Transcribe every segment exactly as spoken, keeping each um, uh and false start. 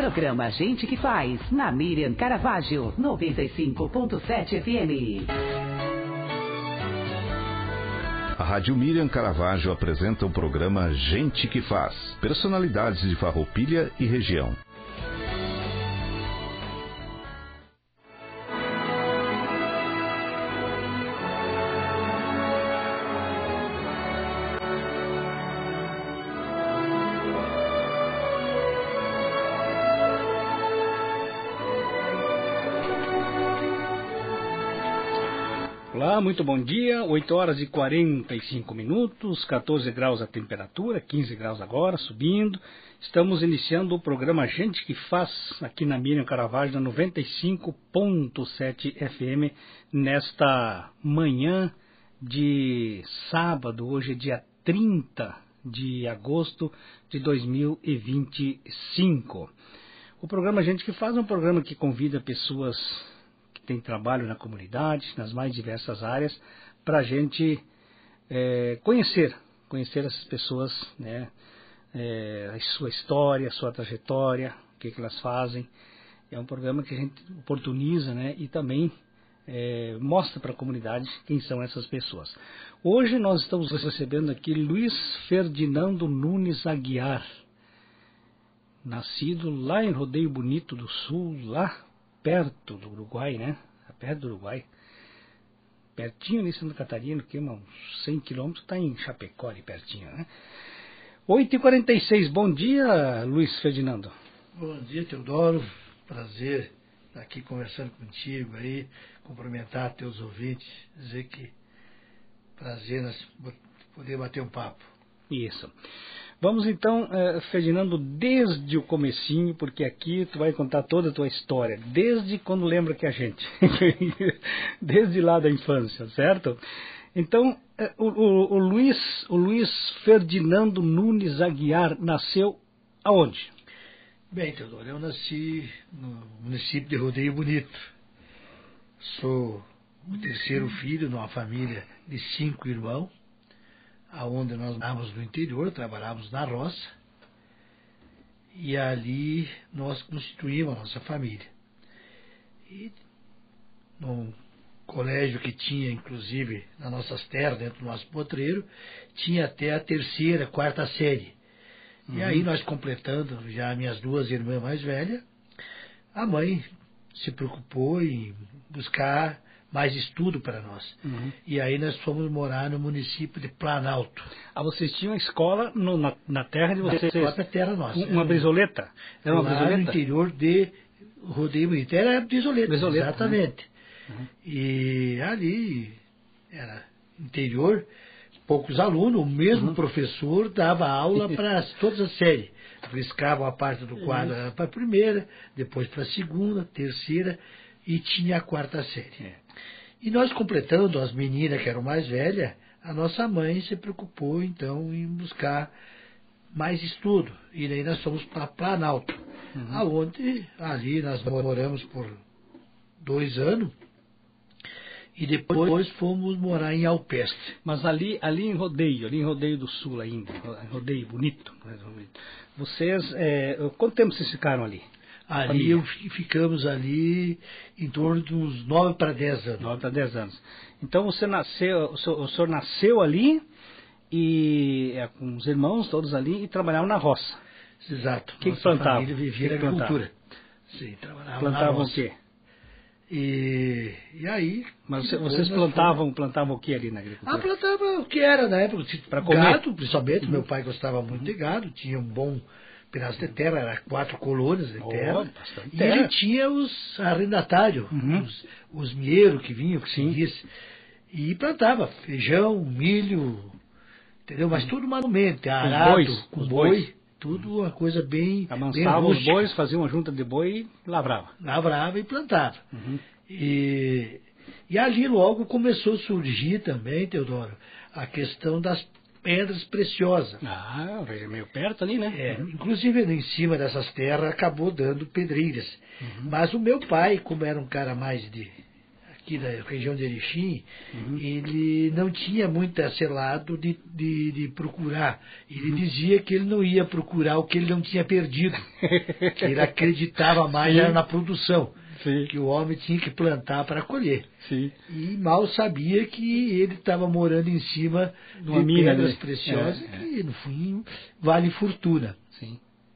Programa Gente que Faz, na Miriam Caravaggio, noventa e cinco ponto sete F M. A Rádio Miriam Caravaggio apresenta o programa Gente que Faz, personalidades de Farroupilha e região. Olá, muito bom dia, oito horas e quarenta e cinco minutos, quatorze graus a temperatura, quinze graus agora, subindo. Estamos iniciando o programa Gente que Faz, aqui na Miriam Caravaggio, na noventa e cinco ponto sete F M, nesta manhã de sábado, hoje é dia trinta de agosto de dois mil e vinte e cinco. O programa Gente que Faz é um programa que convida pessoas tem trabalho na comunidade, nas mais diversas áreas, para a gente é, conhecer, conhecer essas pessoas, né, é, a sua história, a sua trajetória, o que, que elas fazem. É um programa que a gente oportuniza, né, e também é, mostra para a comunidade quem são essas pessoas. Hoje nós estamos recebendo aqui Luiz Ferdinando Nunes Aguiar, nascido lá em Rodeio Bonito do Sul, lá perto do Uruguai, né? Perto do Uruguai. Pertinho ali em Santa Catarina, que é uns cem quilômetros, está em Chapecó ali pertinho, né? oito e quarenta e seis, bom dia, Luiz Ferdinando. Bom dia, Teodoro. Prazer estar aqui conversando contigo aí, cumprimentar teus ouvintes, dizer que prazer nós poder bater um papo. Isso. Vamos então, eh, Ferdinando, desde o comecinho, porque aqui tu vai contar toda a tua história, desde quando lembra que a gente, desde lá da infância, certo? Então, eh, o, o, o, Luiz, o Luiz Ferdinando Nunes Aguiar nasceu aonde? Bem, Teodoro, eu nasci no município de Rodeio Bonito. Sou o terceiro filho de uma família de cinco irmãos, aonde nós morávamos no interior, trabalhávamos na roça, e ali nós constituímos a nossa família. E no colégio que tinha, inclusive, nas nossas terras, dentro do nosso potreiro, tinha até a terceira, quarta série. Uhum. E aí nós completando já minhas duas irmãs mais velhas, a mãe se preocupou em buscar mais estudo para nós. Uhum. E aí nós fomos morar no município de Planalto. Ah, vocês tinham escola no, na, na terra de vocês? Na própria terra nossa. Uma brisoleta? Era uma lá brisoleta? No interior de Rodeio Bonito. Era brisoleta, brisoleta, exatamente. Né? Uhum. E ali era interior, poucos alunos, o mesmo uhum. professor dava aula para todas as séries. Riscava a parte do quadro uhum. para a primeira, depois para a segunda, terceira, e tinha a quarta série. É. E nós completando, as meninas que eram mais velhas, a nossa mãe se preocupou então em buscar mais estudo. E daí nós fomos para Planalto, uhum. aonde ali nós moramos por dois anos, e depois fomos morar em Alpestre. Mas ali, ali em Rodeio, ali em Rodeio do Sul ainda, Rodeio Bonito, vocês, é, quanto tempo vocês ficaram ali? Ali eu, ficamos ali em torno de uns nove para dez anos. nove para dez anos. Então você nasceu, o senhor, o senhor nasceu ali e é, com os irmãos todos ali e trabalhavam na roça. Exato. O que, que plantavam? Família vivia que na agricultura. Sim, trabalhava plantavam na roça. o quê? E, e aí... Mas você, vocês plantavam, fomos... plantavam o que ali na agricultura? Ah, plantava o que era na época. Para comer? Gado, principalmente. Uhum. Meu pai gostava muito de gado, tinha um bom pedaço de terra, era quatro colônias de terra. Oh, e terra. ele tinha os arrendatários, uhum. os, os mieiros que vinham, que se disse, e plantava feijão, milho, entendeu? Mas tudo manualmente, arado, bois, com os boi, bois. tudo uma coisa bem... Amansava os bois, fazia uma junta de boi e lavrava. Lavrava e plantava. Uhum. E, e ali logo começou a surgir também, Teodoro, a questão das pedras preciosas. Ah, meio perto ali, né? É, uhum. Inclusive em cima dessas terras acabou dando pedreiras. Uhum. Mas o meu pai, como era um cara mais de aqui da região de Erechim, uhum. ele não tinha muito esse lado de, de, de procurar. Ele uhum. dizia que ele não ia procurar o que ele não tinha perdido. Que ele acreditava mais era na produção. Sim. Que o homem tinha que plantar para colher. Sim. E mal sabia que ele estava morando em cima de uma pedras preciosas, é, que é. no fim vale fortuna. Sim.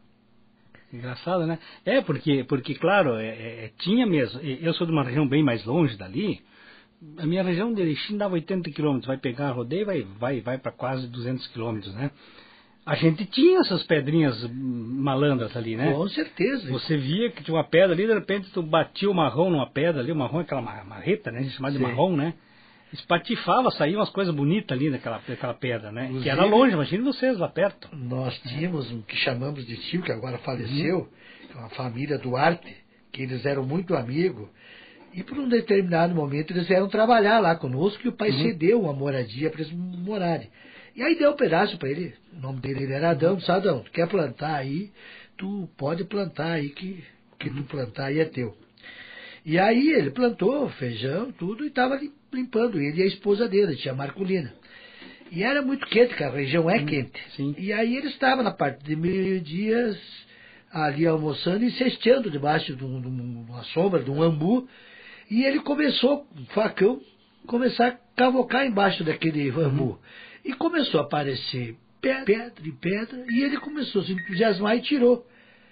Engraçado, né? É, porque, porque claro, é, é, tinha mesmo. Eu sou de uma região bem mais longe dali. A minha região de Erechim dava oitenta quilômetros. Vai pegar a rodeio e vai, vai, vai para quase duzentos quilômetros, né? A gente tinha essas pedrinhas malandras ali, né? Com certeza. Você via que tinha uma pedra ali, de repente tu batia o marrom numa pedra ali, o marrom é aquela marreta, né? A gente chama de marrom, né? Espatifava, saía umas coisas bonitas ali naquela, naquela pedra, né? Inclusive, que era longe, imagine vocês lá perto. Nós tínhamos um que chamamos de tio, que agora faleceu, uhum. uma família Duarte, que eles eram muito amigos, e por um determinado momento eles vieram trabalhar lá conosco e o pai uhum. cedeu uma moradia para eles morarem. E aí deu um pedaço para ele, o nome dele era Adão, disse, Adão, tu quer plantar aí, tu pode plantar aí, que o que tu plantar aí é teu. E aí ele plantou feijão, tudo, e estava limpando ele e a esposa dele, tia Marcolina. E era muito quente, porque a região é quente. Sim. E aí ele estava na parte de meio-dia ali almoçando e cesteando debaixo de, um, de uma sombra, de um ambu, e ele começou, com um facão, começar a cavocar embaixo daquele ambu. Uhum. E começou a aparecer pedra e pedra, e ele começou a se entusiasmar e tirou.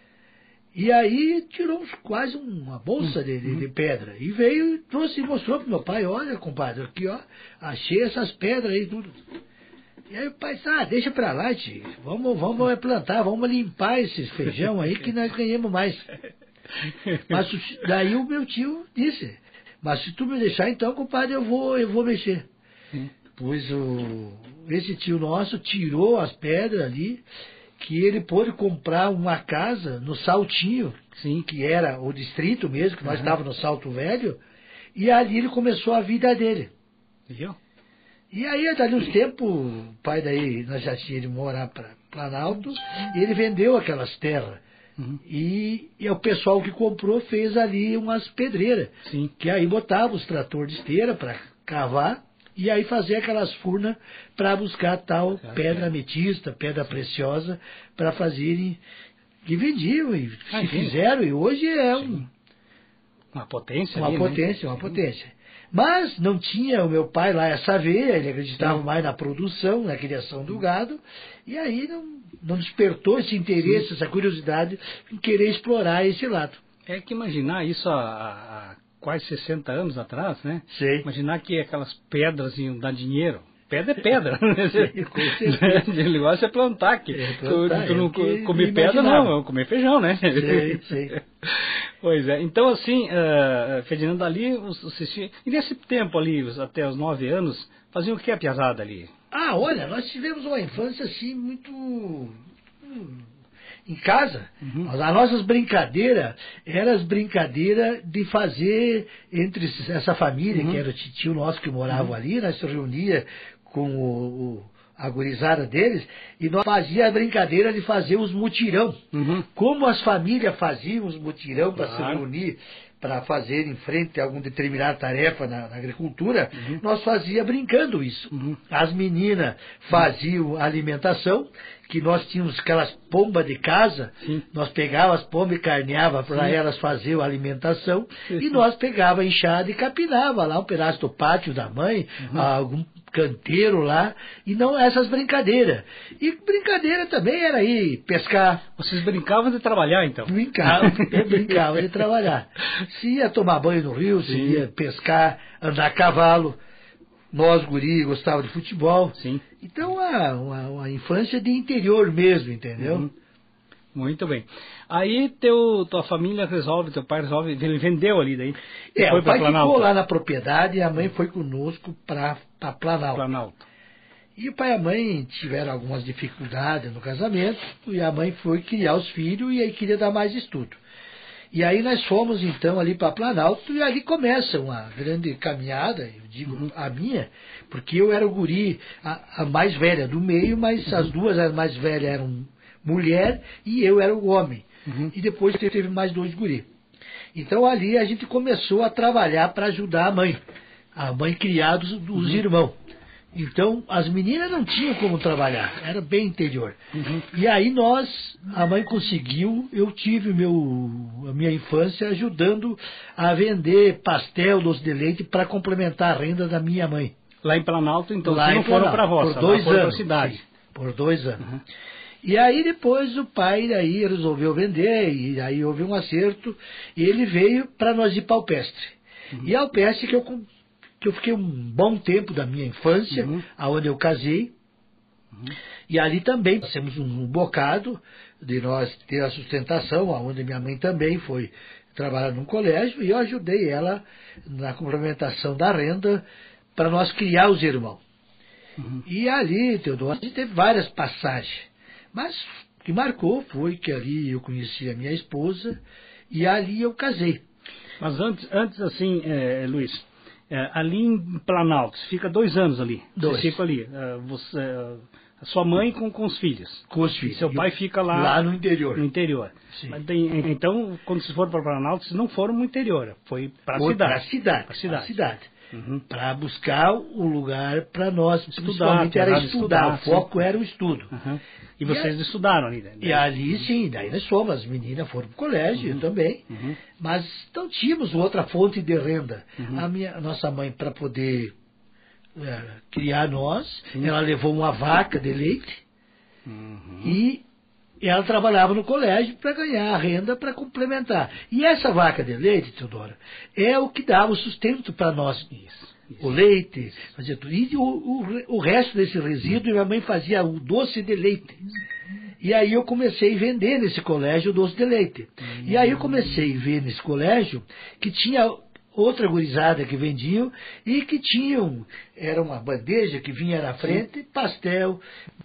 E aí tirou quase uma bolsa uhum. de, de, de pedra. E veio e trouxe e mostrou para meu pai, olha, compadre, aqui ó, achei essas pedras aí tudo. E aí o pai disse, ah, deixa pra lá, tio. Vamos, vamos plantar, vamos limpar esses feijão aí que nós ganhamos mais. Mas daí o meu tio disse, mas se tu me deixar então, compadre, eu vou, eu vou mexer. Sim. Pois o, esse tio nosso tirou as pedras ali, que ele pôde comprar uma casa no Saltinho, Sim. que era o distrito mesmo, que nós uhum. estávamos no Salto Velho, e ali ele começou a vida dele. Viu? E aí, dali uns tempos, o pai daí, nós já tínhamos ido morar para Planalto, e ele vendeu aquelas terras. Uhum. E, e o pessoal que comprou fez ali umas pedreiras, Sim. que aí botava os tratores de esteira para cavar, e aí fazer aquelas furnas para buscar tal ah, pedra é. ametista, pedra Sim. preciosa, para fazerem, e vendiam, e ah, se sim. fizeram, e hoje é um, uma potência. Uma ali, potência, né? uma potência. Mas não tinha o meu pai lá essa veia, ele acreditava sim. mais na produção, na criação do gado, e aí não, não despertou esse interesse, sim. essa curiosidade em querer explorar esse lado. É que imaginar isso há, há quase sessenta anos atrás, né? Sim. Imaginar que aquelas pedras iam dar dinheiro. Pedra é pedra. Sim, com certeza. O negócio é plantar. Que é plantar, tu, tu não é comer pedra, não, eu comer feijão, né? Sim, sim. Pois é. Então, assim, uh, Ferdinando, ali, vocês, e nesse tempo ali, até os nove anos, faziam o que a piazada ali? Ah, olha, nós tivemos uma infância, assim, muito... Hum, em casa, uhum. as nossas brincadeiras eram as brincadeiras de fazer entre essa família, uhum. que era o tio nosso que morava uhum. ali, nós se reunia com o, o, a gurizada deles, e nós fazíamos a brincadeira de fazer os mutirão. Uhum. Como as famílias faziam os mutirão para claro. se reunir, para fazer em frente a alguma determinada tarefa na, na agricultura, uhum. nós fazíamos brincando isso. Uhum. As meninas faziam a alimentação, que nós tínhamos aquelas pombas de casa, Sim. nós pegávamos as pombas e carneava para elas fazer a alimentação, Sim. e nós pegava a enxada e capinava lá um pedaço do pátio da mãe, uhum. algum canteiro lá, e não essas brincadeiras. E brincadeira também era ir pescar. Vocês brincavam de trabalhar, então? Brincavam, brincavam de trabalhar. Se ia tomar banho no rio, se Sim. ia pescar, andar a cavalo. Nós, guri, gostávamos de futebol. Sim. Então, uma, uma, uma infância de interior mesmo, entendeu? Uhum. Muito bem. Aí teu, tua família resolve, teu pai resolve, ele vendeu ali daí. É, foi o pai ficou lá na propriedade e a mãe foi conosco para Planalto. Planalto. E o pai e a mãe tiveram algumas dificuldades no casamento, e a mãe foi criar os filhos e aí queria dar mais estudo. E aí nós fomos então ali para Planalto, e ali começa uma grande caminhada, eu digo uhum. a minha, porque eu era o guri, a, a mais velha do meio, mas uhum. as duas as mais velhas eram mulher e eu era o homem. Uhum. E depois teve mais dois guri. Então ali a gente começou a trabalhar para ajudar a mãe, a mãe criar os, os uhum. irmãos. Então as meninas não tinham como trabalhar, era bem interior. Uhum. E aí nós, a mãe conseguiu, eu tive meu, a minha infância ajudando a vender pastel, doce de leite para complementar a renda da minha mãe. Lá em Planalto, então, lá vocês não foram para a roça, por dois foram anos, para a cidade. Sim, por dois anos. Uhum. E aí depois o pai aí resolveu vender, e aí houve um acerto, e ele veio para nós ir para Alpestre. Uhum. E a Alpestre que eu, que eu fiquei um bom tempo da minha infância, uhum. aonde eu casei, uhum. e ali também nós temos um, um bocado de nós ter a sustentação, aonde minha mãe também foi trabalhar num colégio, e eu ajudei ela na complementação da renda para nós criar os irmãos. Uhum. E ali, Teodoro, a gente teve várias passagens. Mas o que marcou foi que ali eu conheci a minha esposa e ali eu casei. Mas antes, antes assim, é, Luiz, é, ali em Planalto, você fica dois anos ali. Dois. Você fica ali. É, você, é, a sua mãe com, com os filhos. Com os filhos. E seu pai fica lá. Lá no interior. No interior. Sim. Mas tem, então, quando vocês foram para Planalto, vocês não foram no interior, foi para a cidade. Para a cidade. Para a cidade. cidade. Uhum. Para buscar o lugar para nós, estudar, principalmente era estudar, estudar, o foco sim. era o estudo. Uhum. E vocês e a, estudaram ali? Né? E ali sim, daí nós fomos, as meninas foram para o colégio, uhum. eu também, uhum. mas não tínhamos outra fonte de renda. Uhum. A, minha, a nossa mãe, para poder é, criar nós, sim. ela levou uma vaca de leite uhum. e ela trabalhava no colégio para ganhar a renda para complementar. E essa vaca de leite, Teodora, é o que dava o sustento para nós. Isso, isso. O leite, fazia tudo. E o, o, o resto desse resíduo, minha mãe fazia o doce de leite. E aí eu comecei a vender nesse colégio o doce de leite. Hum. E aí eu comecei a ver nesse colégio que tinha outra gurizada que vendiam e que tinham, era uma bandeja que vinha na frente, sim. pastel,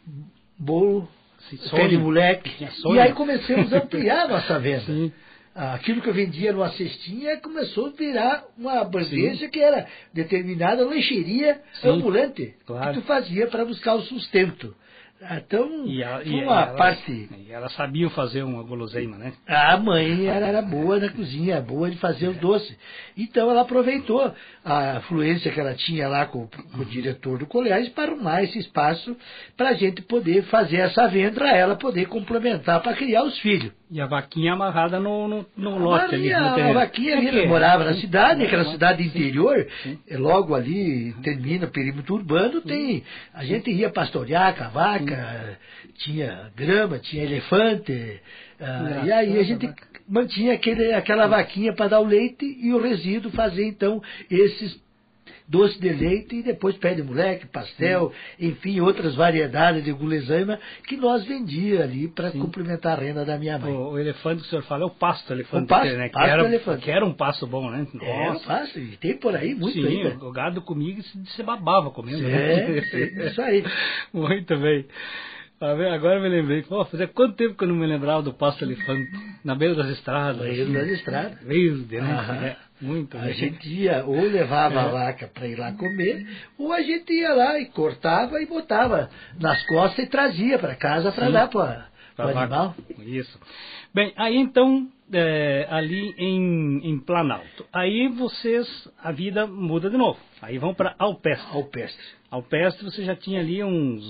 bolo, pé de moleque. E aí começamos a ampliar a nossa venda. Sim. Aquilo que eu vendia numa cestinha começou a virar uma bandeja sim. que era determinada lancheria sim. ambulante. Claro. Que tu fazia para buscar o sustento. Então, e ela, foi e uma ela, parte... E ela sabia fazer uma guloseima, né? A mãe era, era boa na cozinha, boa de fazer os doces. Então ela aproveitou a fluência que ela tinha lá com, com o diretor do colégio para arrumar esse espaço para a gente poder fazer essa venda, para ela poder complementar para criar os filhos. E a vaquinha amarrada no, no, no lote ali. A, a vaquinha ali, morava na cidade, aquela cidade interior, logo ali termina o perímetro urbano, tem, a gente ia pastorear com a vaca, tinha grama, tinha elefante, ah, e aí a gente mantinha aquele, aquela vaquinha para dar o leite e o resíduo fazer então esses doce de leite e depois pé de moleque, pastel, sim. enfim, outras variedades de guloseima que nós vendia ali para complementar a renda da minha mãe. O, o elefante que o senhor fala é o pasto elefante. O pasto, né? pasto que, era, elefante. que era um pasto bom, né? Nossa. Era um pasto, e tem por aí muito sim, ainda. O gado comia e se babava comendo. Sim, né? sim, isso aí. Muito bem. Agora eu me lembrei, pô, fazia quanto tempo que eu não me lembrava do pasto elefante? Na beira das estradas. Na beira das estradas. Verde, né? É, muito A bem. gente ia, ou levava é. a vaca para ir lá comer, ou a gente ia lá e cortava e botava nas costas e trazia para casa para dar para o animal. Isso. Bem, aí então, é, ali em, em Planalto, aí vocês, a vida muda de novo. Aí vão para Alpestre. Alpestre. Alpestre você já tinha ali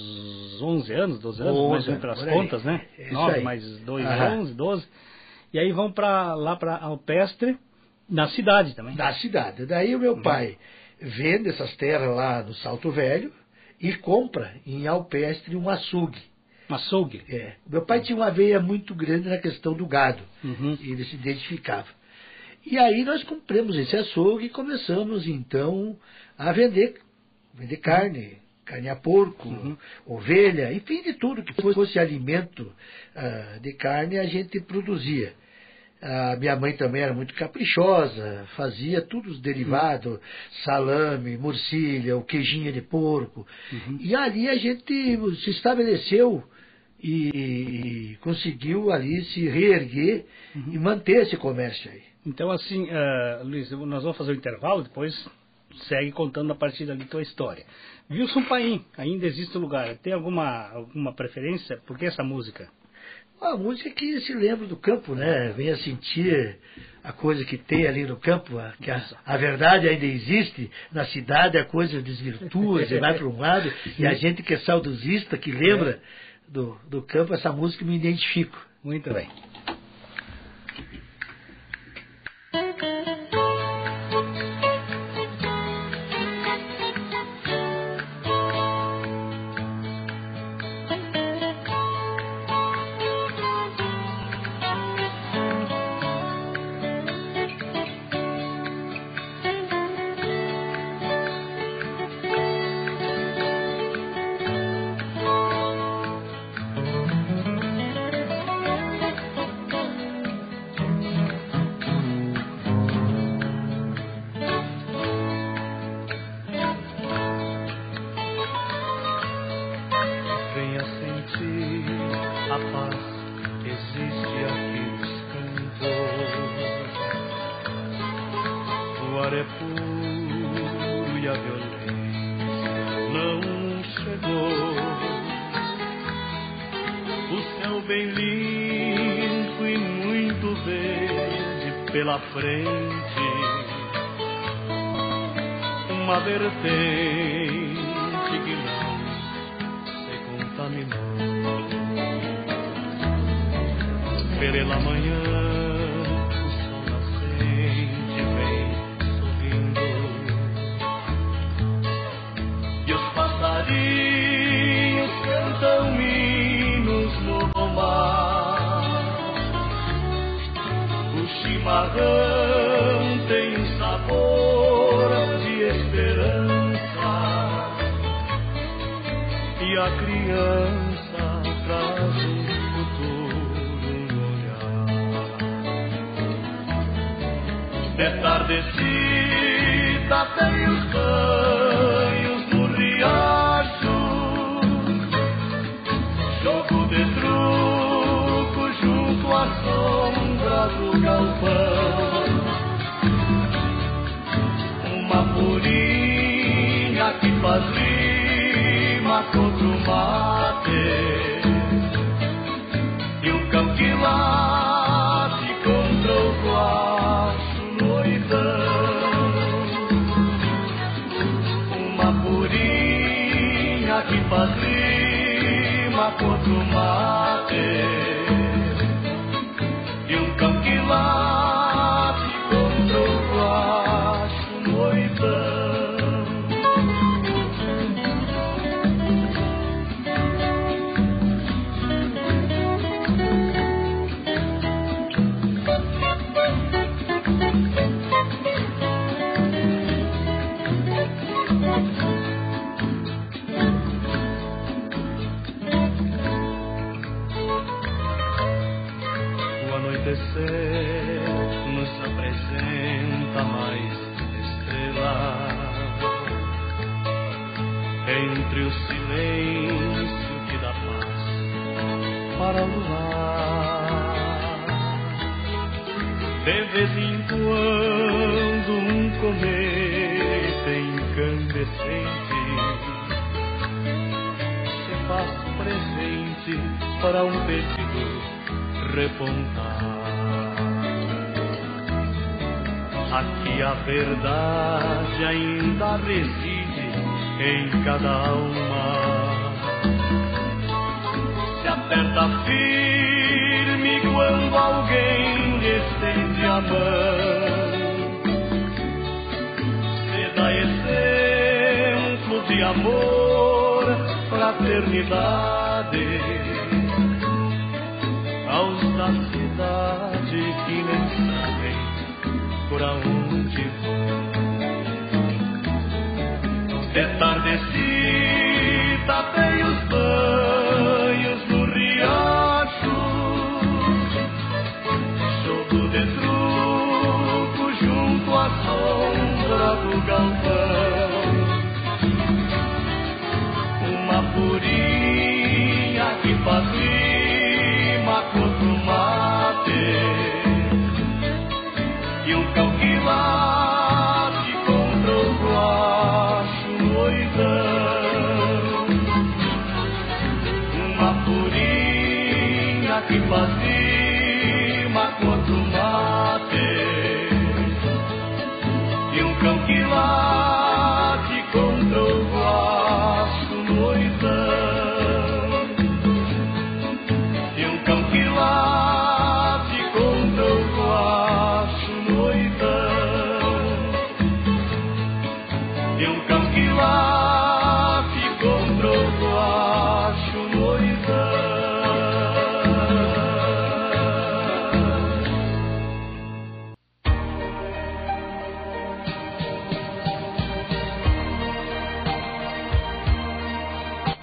uns onze anos, doze anos, onze, mais ou menos pelas contas, né? É nove mais dois, onze, doze. E aí vão para lá para Alpestre, na cidade também. Na cidade. Daí o meu uhum. pai vende essas terras lá no Salto Velho e compra em Alpestre um açougue. Um açougue? É. Meu pai tinha uma veia muito grande na questão do gado. Uhum. E ele se identificava. E aí nós compramos esse açougue e começamos então a vender, vender carne, carne a porco, uhum. ovelha, enfim, de tudo que fosse alimento uh, de carne a gente produzia. A minha mãe também era muito caprichosa, fazia todos os derivados, uhum. salame, morcilha, o queijinho de porco. Uhum. E ali a gente se estabeleceu e, e conseguiu ali se reerguer uhum. e manter esse comércio aí. Então assim, uh, Luiz, nós vamos fazer o intervalo, depois segue contando a partir dali tua história. Wilson Paim, ainda existe o lugar, tem alguma, alguma preferência? Por que essa música? A música que se lembra do campo, né? Venha sentir a coisa que tem ali no campo, a, que a, a verdade ainda existe, na cidade a coisa desvirtua, você vai para um lado, e a gente que é saudosista, que lembra do, do campo, essa música me identifico. Muito bem. Pela frente, uma vertente que não se contaminou. Pela manhã, o sol nascente vem sorrindo, e os passarinhos cantam hinos no pomar. Chimarrão tem sabor de esperança, e a criança traz um futuro no olhar. É tardecida, tem os banhos no riacho, jogo de truco junto à sombra do galpão. Uma purinha que faz rima contra o mate, e um cão que late contra o guacho noitão. Uma purinha que faz rima contra o mate, e um cão que late contra o guacho noitão. Nos apresenta mais estrelas entre o silêncio que dá paz para o luar. De vez em quando um cometa incandescente se faz presente para um pedido repontar. Aqui a verdade ainda reside em cada alma. Se aperta firme quando alguém estende a mão. Se dá exemplo de amor, fraternidade aos da cidade que nem sabem por aonde vão. É tardecida, tem os banhos no riacho, jogo de truco junto à sombra do galpão. Uma purinha que faz rima contra o mate, e um cão que late contra o guacho noitão. Uma purinha que faz rima contra o mate,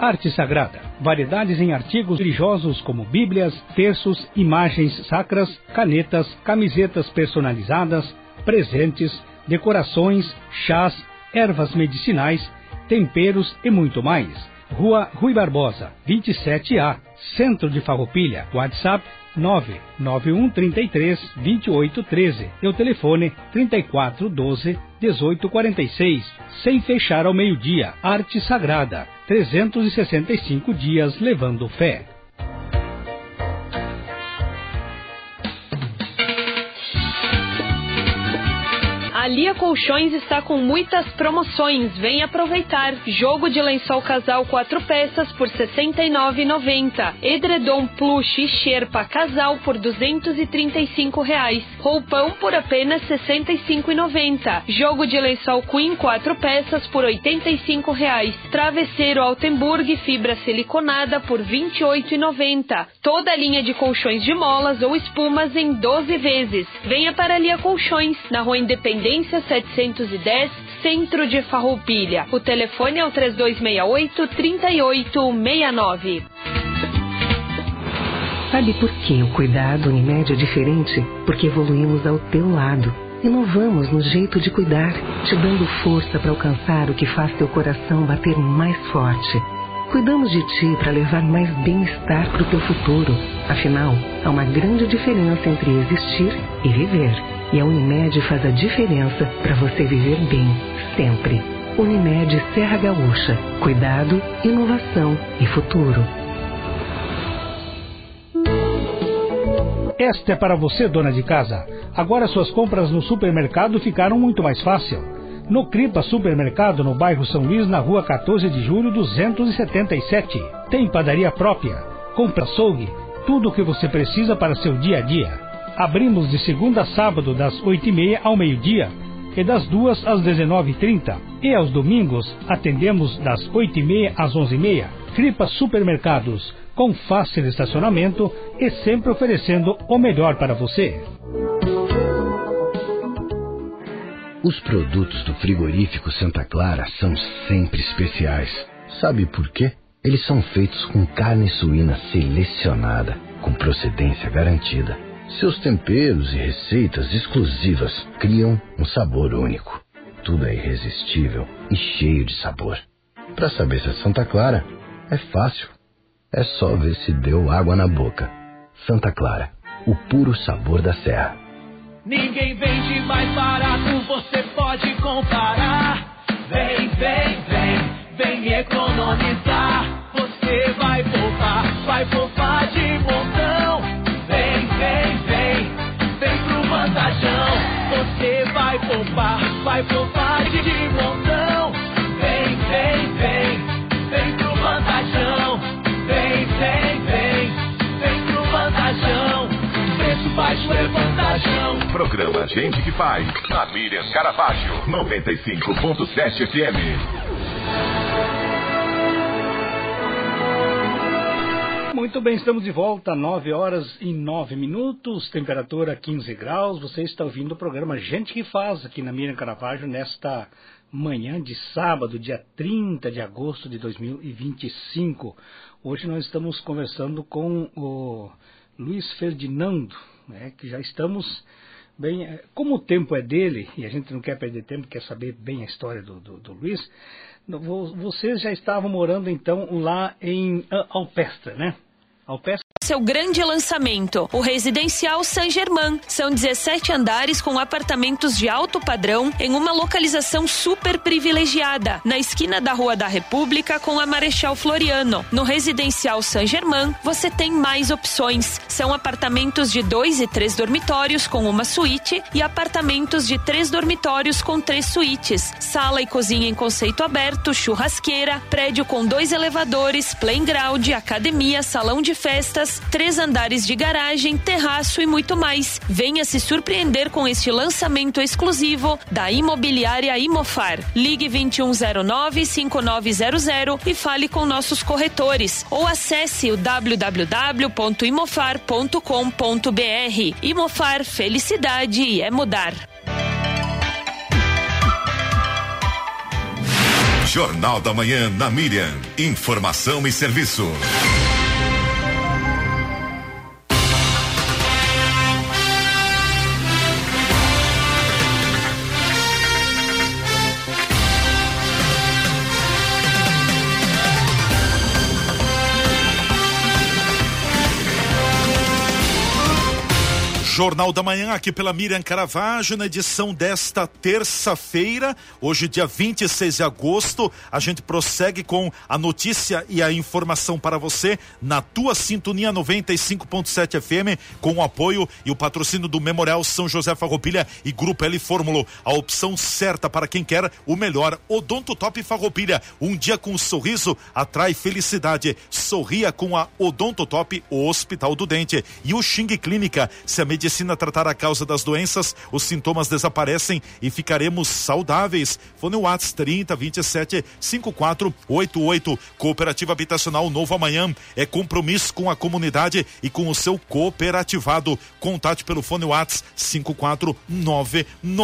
Arte Sagrada. Variedades em artigos religiosos como bíblias, terços, imagens sacras, canetas, camisetas personalizadas, presentes, decorações, chás, ervas medicinais, temperos e muito mais. Rua Rui Barbosa, vinte e sete A, Centro de Farroupilha. WhatsApp nove nove um três três, dois oito um três e o telefone trinta e quatro doze, dezoito quarenta e seis, sem fechar ao meio-dia. Arte Sagrada, trezentos e sessenta e cinco dias levando fé. A Lia Colchões está com muitas promoções. Vem aproveitar. Jogo de lençol casal quatro peças por sessenta e nove reais e noventa centavos. Edredom plush e Sherpa casal por duzentos e trinta e cinco reais. Roupão por apenas sessenta e cinco reais e noventa centavos. Jogo de lençol Queen quatro peças por oitenta e cinco reais. Travesseiro Altenburg fibra siliconada por vinte e oito reais e noventa centavos. Toda a linha de colchões de molas ou espumas em doze vezes. Venha para a Lia Colchões, na Rua Independência setecentos e dez, Centro de Farroupilha. O telefone é o três dois seis oito, três oito seis nove. Sabe por que o cuidado Unimed é diferente? Porque evoluímos ao teu lado. Inovamos no jeito de cuidar, te dando força para alcançar o que faz teu coração bater mais forte. Cuidamos de ti para levar mais bem-estar para o teu futuro. Afinal, há uma grande diferença entre existir e viver. E a Unimed faz a diferença para você viver bem, sempre. Unimed Serra Gaúcha. Cuidado, inovação e futuro. Esta é para você, dona de casa. Agora suas compras no supermercado ficaram muito mais fácil. No Cripa Supermercado, no bairro São Luís, na rua quatorze de julho, duzentos e setenta e sete. Tem padaria própria, compra açougue, tudo o que você precisa para seu dia a dia. Abrimos de segunda a sábado, das oito e meia ao meio-dia e das duas às dezenove e trinta. E aos domingos, atendemos das oito e meia às onze e meia. Cripa Supermercados, com fácil estacionamento e sempre oferecendo o melhor para você. Os produtos do frigorífico Santa Clara são sempre especiais. Sabe por quê? Eles são feitos com carne suína selecionada, com procedência garantida. Seus temperos e receitas exclusivas criam um sabor único. Tudo é irresistível e cheio de sabor. Para saber se é Santa Clara, é fácil. É só ver se deu água na boca. Santa Clara, o puro sabor da serra. Ninguém vende mais barato, você pode comparar. Vem, vem, vem, vem economizar. Você vai poupar, vai poupar de montão. Vem, vem, vem, vem pro Vantajão. Você vai poupar, vai poupar de montão. Vem, vem, vem, vem pro Vantajão. Vem, vem, vem, vem pro Vantajão. Preço baixo é Vantajão. Programa Gente que Faz, na Miriam Caravaggio, noventa e cinco ponto sete F M. Muito bem, estamos de volta, nove horas e nove minutos, temperatura quinze graus. Você está ouvindo o programa Gente que Faz, aqui na Miriam Caravaggio, nesta manhã de sábado, dia trinta de agosto de dois mil e vinte e cinco. Hoje nós estamos conversando com o Luiz Ferdinando, né, que já estamos bem... Como o tempo é dele, e a gente não quer perder tempo, quer saber bem a história do, do, do Luiz, vocês já estavam morando então lá em Alpestra, né? Alpestra. Seu grande lançamento, o Residencial Saint-Germain. São dezessete andares com apartamentos de alto padrão em uma localização super privilegiada, na esquina da Rua da República com a Marechal Floriano. No Residencial Saint-Germain, você tem mais opções. São apartamentos de dois e três dormitórios com uma suíte e apartamentos de três dormitórios com três suítes. Sala e cozinha em conceito aberto, churrasqueira, prédio com dois elevadores, playground, academia, salão de festas, três andares de garagem, terraço e muito mais. Venha se surpreender com este lançamento exclusivo da imobiliária Imofar. Ligue vinte e um zero nove, cinco nove zero zero e fale com nossos corretores ou acesse o w w w ponto imofar ponto com ponto b r. Imofar, felicidade é mudar. Jornal da Manhã na Miriam. Informação e serviço. Jornal da Manhã aqui pela Miriam Caravaggio, na edição desta terça-feira, hoje dia vinte e seis de agosto, a gente prossegue com a notícia e a informação para você na tua sintonia noventa e cinco ponto sete F M, com o apoio e o patrocínio do Memorial São José Farroupilha e Grupo L Fórmulo, a opção certa para quem quer o melhor. Odontotop Farroupilha, um dia com um sorriso atrai felicidade. Sorria com a Odontotop, o Hospital do Dente. E o Xing Clínica, se a medicina Medicina tratar a causa das doenças, os sintomas desaparecem e ficaremos saudáveis. Fone Whats trinta, vinte e sete, cinquenta e quatro, oitenta e oito. Cooperativa Habitacional Novo Amanhã é compromisso com a comunidade e com o seu cooperativado. Contate pelo fone Whats cinco quatro nove,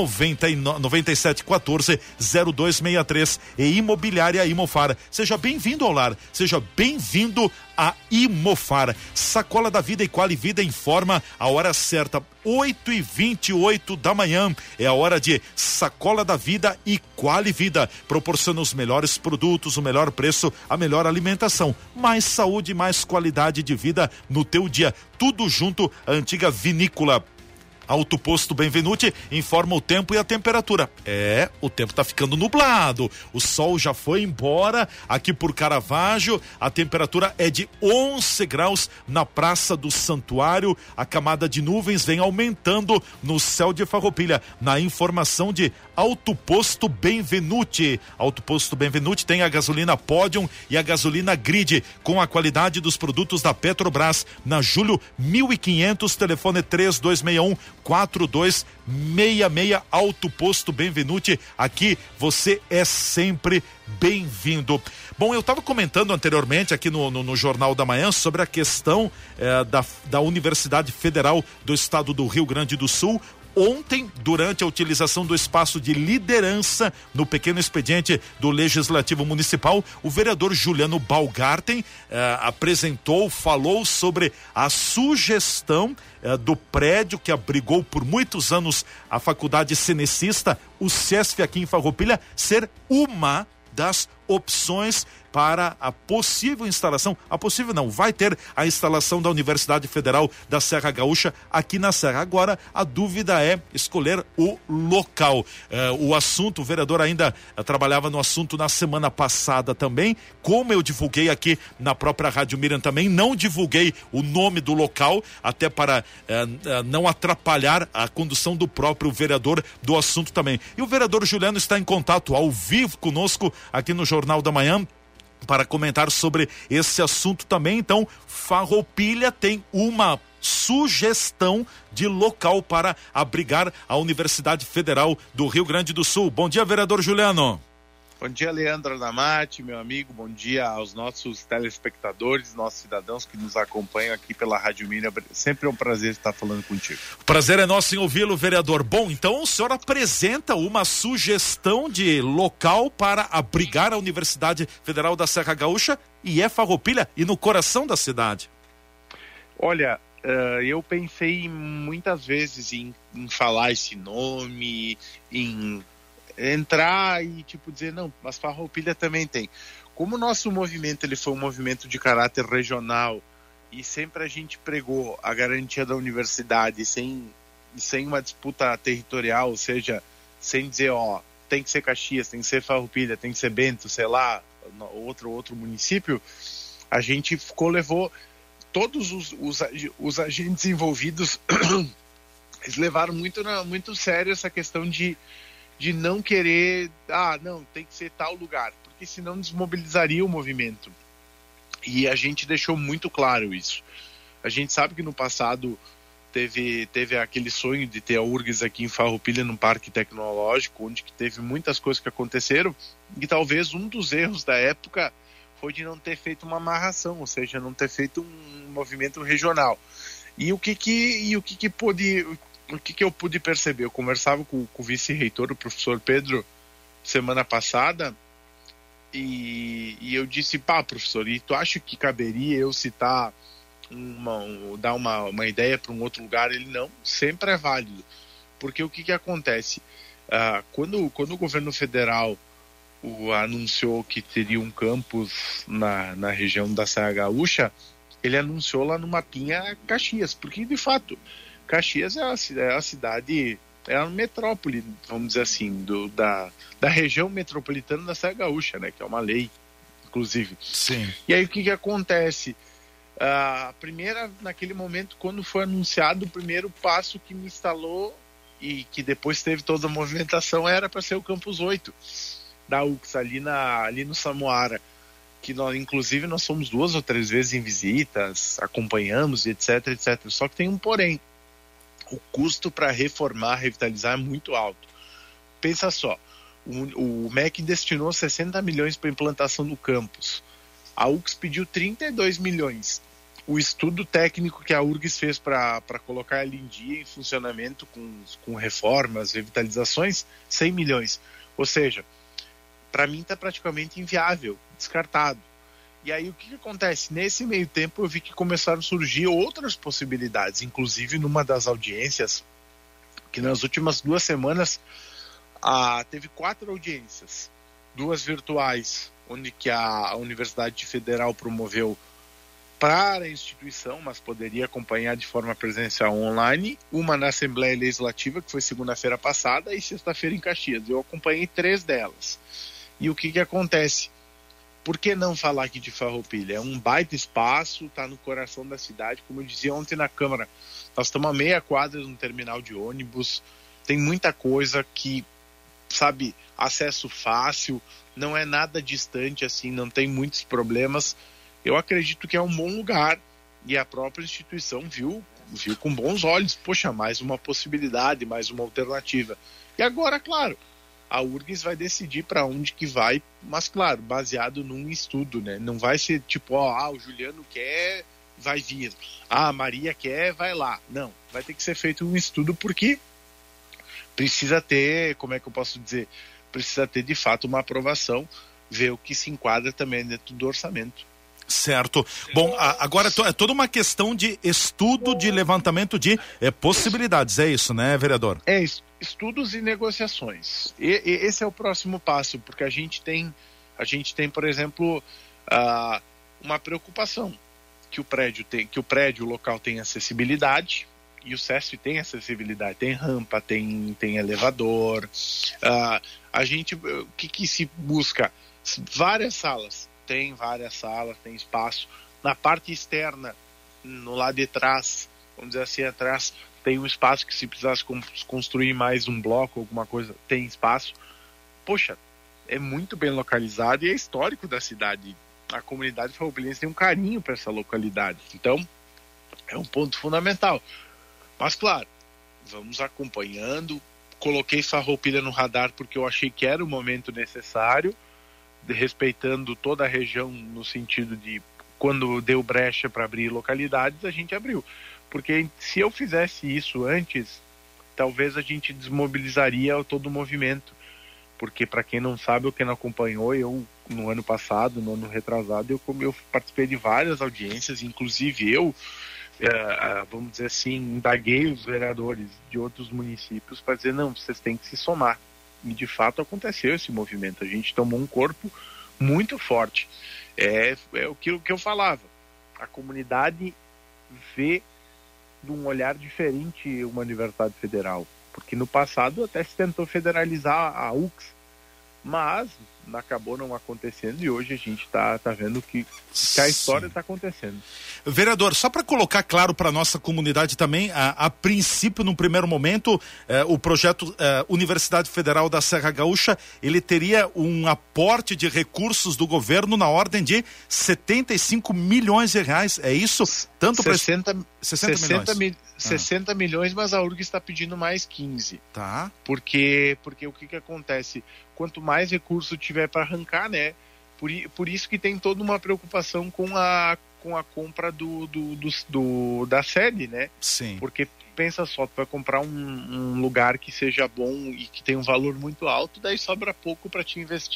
nove sete um quatro, zero dois seis três e Imobiliária Imofar. Seja bem-vindo ao lar, seja bem-vindo a Imofar. Sacola da Vida e Quali Vida informa a hora certa, oito e vinte e oito da manhã. É a hora de Sacola da Vida e Quali Vida. Proporciona os melhores produtos, o melhor preço, a melhor alimentação, mais saúde, mais qualidade de vida no teu dia. Tudo junto, a antiga vinícola. Alto Posto Benvenuti informa o tempo e a temperatura. É, o tempo tá ficando nublado. O sol já foi embora aqui por Caravaggio. A temperatura é de onze graus na Praça do Santuário. A camada de nuvens vem aumentando no céu de Farroupilha. Na informação de Alto Posto Benvenuti. Alto Posto Benvenuti tem a gasolina Podium e a gasolina Grid com a qualidade dos produtos da Petrobras. Na Júlio mil e quinhentos, telefone três dois seis um, quatro dois seis seis. Alto Posto Benvenuti. Aqui você é sempre bem-vindo. Bom, eu estava comentando anteriormente aqui no, no, no Jornal da Manhã sobre a questão eh, da, da Universidade Federal do Estado do Rio Grande do Sul. Ontem, durante a utilização do espaço de liderança no pequeno expediente do Legislativo Municipal, o vereador Juliano Balgarten eh, apresentou, falou sobre a sugestão eh, do prédio que abrigou por muitos anos a Faculdade Cenecista, o CESF aqui em Farroupilha, ser uma das opções para a possível instalação, a possível não, vai ter a instalação da Universidade Federal da Serra Gaúcha aqui na Serra. Agora, a dúvida é escolher o local. Eh, o assunto, o vereador ainda eh, trabalhava no assunto na semana passada também, como eu divulguei aqui na própria Rádio Miriam também, não divulguei o nome do local, até para eh, eh, não atrapalhar a condução do próprio vereador do assunto também. E o vereador Juliano está em contato ao vivo conosco aqui no Jornal da Manhã para comentar sobre esse assunto também. Então, Farroupilha tem uma sugestão de local para abrigar a Universidade Federal do Rio Grande do Sul. Bom dia, vereador Juliano. Bom dia, Leandro Adamati, meu amigo. Bom dia aos nossos telespectadores, nossos cidadãos que nos acompanham aqui pela Rádio Miriam. Sempre é um prazer estar falando contigo. O prazer é nosso em ouvi-lo, vereador. Bom, então o senhor apresenta uma sugestão de local para abrigar a Universidade Federal da Serra Gaúcha, e é Farroupilha, e no coração da cidade. Olha, uh, eu pensei muitas vezes em, em falar esse nome, em entrar e tipo dizer, não, mas Farroupilha também tem. Como o nosso movimento ele foi um movimento de caráter regional e sempre a gente pregou a garantia da universidade sem, sem uma disputa territorial, ou seja, sem dizer, ó, tem que ser Caxias, tem que ser Farroupilha, tem que ser Bento, sei lá, outro, outro município, a gente ficou, levou todos os, os, os agentes envolvidos, eles levaram muito, na, muito sério essa questão de de não querer, ah, não, tem que ser tal lugar, porque senão desmobilizaria o movimento. E a gente deixou muito claro isso. A gente sabe que no passado teve, teve aquele sonho de ter a U R G S aqui em Farroupilha, num parque tecnológico, onde que teve muitas coisas que aconteceram, e talvez um dos erros da época foi de não ter feito uma amarração, ou seja, não ter feito um movimento regional. E o que que, e o que, que pôde... O que, que eu pude perceber? Eu conversava com, com o vice-reitor, o professor Pedro, semana passada, E, e eu disse, pá, professor, e tu acha que caberia eu citar, uma, um, dar uma, uma ideia para um outro lugar? Ele, não, sempre é válido. Porque o que, que acontece? Uh, quando, quando o governo federal o, anunciou que teria um campus na, na região da Serra Gaúcha, ele anunciou lá no mapinha Caxias, porque de fato Caxias é a, é a cidade, é a metrópole, vamos dizer assim, do, da, da região metropolitana da Serra Gaúcha, né, que é uma lei, inclusive. Sim. E aí o que, que acontece? A uh, primeira, naquele momento, quando foi anunciado, o primeiro passo que me instalou e que depois teve toda a movimentação era para ser o Campus oito da U C S, ali, na, ali no Samoara, que nós, inclusive, nós somos duas ou três vezes em visitas, acompanhamos, etc, etcétera. Só que tem um porém. O custo para reformar, revitalizar é muito alto. Pensa só, o, o M E C destinou sessenta milhões para a implantação do campus. A U C S pediu trinta e dois milhões. O estudo técnico que a U R G S fez para colocar ele em dia, em funcionamento, com, com reformas, revitalizações, cem milhões. Ou seja, para mim está praticamente inviável, descartado. E aí o que, que acontece? Nesse meio tempo eu vi que começaram a surgir outras possibilidades, inclusive numa das audiências, que nas últimas duas semanas ah, teve quatro audiências, duas virtuais, onde que a Universidade Federal promoveu para a instituição, mas poderia acompanhar de forma presencial online, uma na Assembleia Legislativa, que foi segunda-feira passada, e sexta-feira em Caxias. Eu acompanhei três delas. E o que que acontece? Por que não falar aqui de Farroupilha? É um baita espaço, está no coração da cidade. Como eu dizia ontem na Câmara, nós estamos a meia quadra no terminal de ônibus, tem muita coisa que, sabe, acesso fácil, não é nada distante assim, não tem muitos problemas. Eu acredito que é um bom lugar e a própria instituição viu, viu com bons olhos, poxa, mais uma possibilidade, mais uma alternativa. E agora, claro, a U R G S vai decidir para onde que vai, mas claro, baseado num estudo, né? Não vai ser tipo, ó, ah, o Juliano quer, vai vir. Ah, a Maria quer, vai lá. Não, vai ter que ser feito um estudo porque precisa ter, como é que eu posso dizer, precisa ter de fato uma aprovação, ver o que se enquadra também dentro do orçamento. Certo. Bom, a, agora é toda uma questão de estudo, de levantamento de é, possibilidades, é isso, né, vereador? É, estudos e negociações. E, e esse é o próximo passo, porque a gente tem, a gente tem, por exemplo, uh, uma preocupação que o prédio tem, que o prédio local tem acessibilidade, e o SESC tem acessibilidade, tem rampa, tem, tem elevador. Uh, a gente, o que, que se busca? Várias salas. Tem várias salas, tem espaço. Na parte externa, no lado de trás, vamos dizer assim, atrás, tem um espaço que se precisasse construir mais um bloco, alguma coisa, tem espaço. Poxa, é muito bem localizado e é histórico da cidade. A comunidade farroupilhense tem um carinho para essa localidade. Então, é um ponto fundamental. Mas, claro, vamos acompanhando. Coloquei Farroupilha no radar porque eu achei que era o momento necessário, respeitando toda a região no sentido de quando deu brecha para abrir localidades, a gente abriu. Porque se eu fizesse isso antes, talvez a gente desmobilizaria todo o movimento. Porque para quem não sabe ou quem não acompanhou, eu no ano passado, no ano retrasado, eu, eu participei de várias audiências, inclusive eu, é, vamos dizer assim, indaguei os vereadores de outros municípios para dizer, não, vocês têm que se somar. E de fato aconteceu esse movimento, a gente tomou um corpo muito forte. É, é o, que, o que eu falava, a comunidade vê de um olhar diferente uma universidade federal, porque no passado até se tentou federalizar a U C S, mas acabou não acontecendo e hoje a gente está tá vendo que, que a história está acontecendo. Vereador, só para colocar claro para a nossa comunidade também, a, a princípio, no primeiro momento, eh, o projeto eh, Universidade Federal da Serra Gaúcha, ele teria um aporte de recursos do governo na ordem de setenta e cinco milhões de reais, é isso? Tanto para sessenta, sessenta, sessenta milhões. Mi, sessenta ah. milhões, mas a U R G S está pedindo mais quinze. Tá. Porque, porque o que que acontece? Quanto mais recurso tiver para arrancar, né? Por, por isso que tem toda uma preocupação com a, com a compra do, do, do, do, da sede, né? Sim. Porque pensa só, tu vai comprar um, um lugar que seja bom e que tenha um valor muito alto, daí sobra pouco para te investir